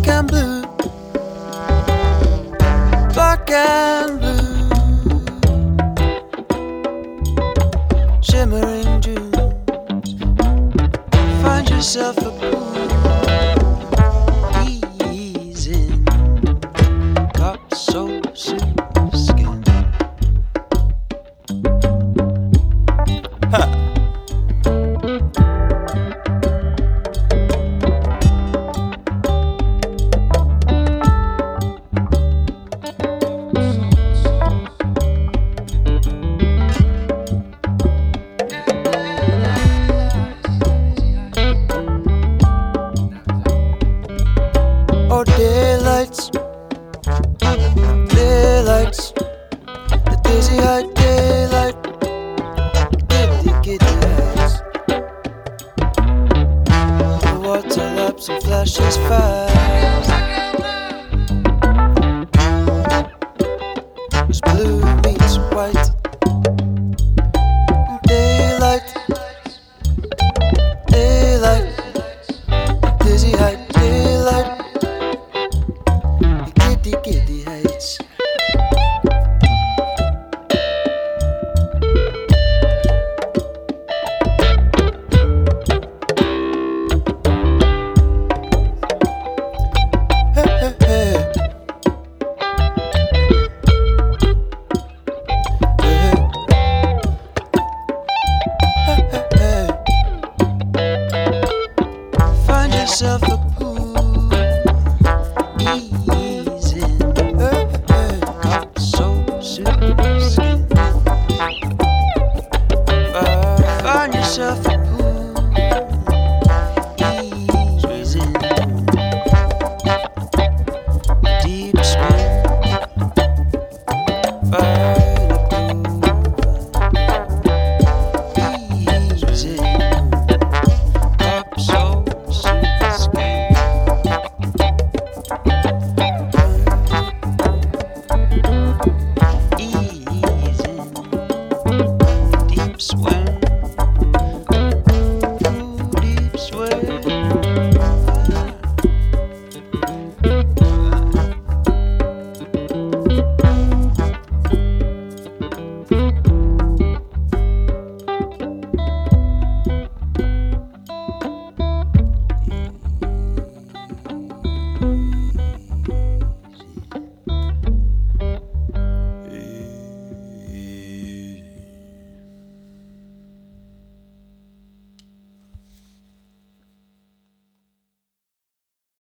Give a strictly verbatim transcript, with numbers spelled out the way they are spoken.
black and blue, black and blue, shimmering dunes. Find yourself a pool, ease in, got so soon skin. Ha. Oh, daylights, daylights, the dizzy high daylight, giddy giddy lights. The water laps and flashes fast. As blue meets white. Daylight, daylight, dizzy high daylight. Giddy giddy heights. Hey, hey, hey. Hey, hey, hey, hey. Find yourself a pool.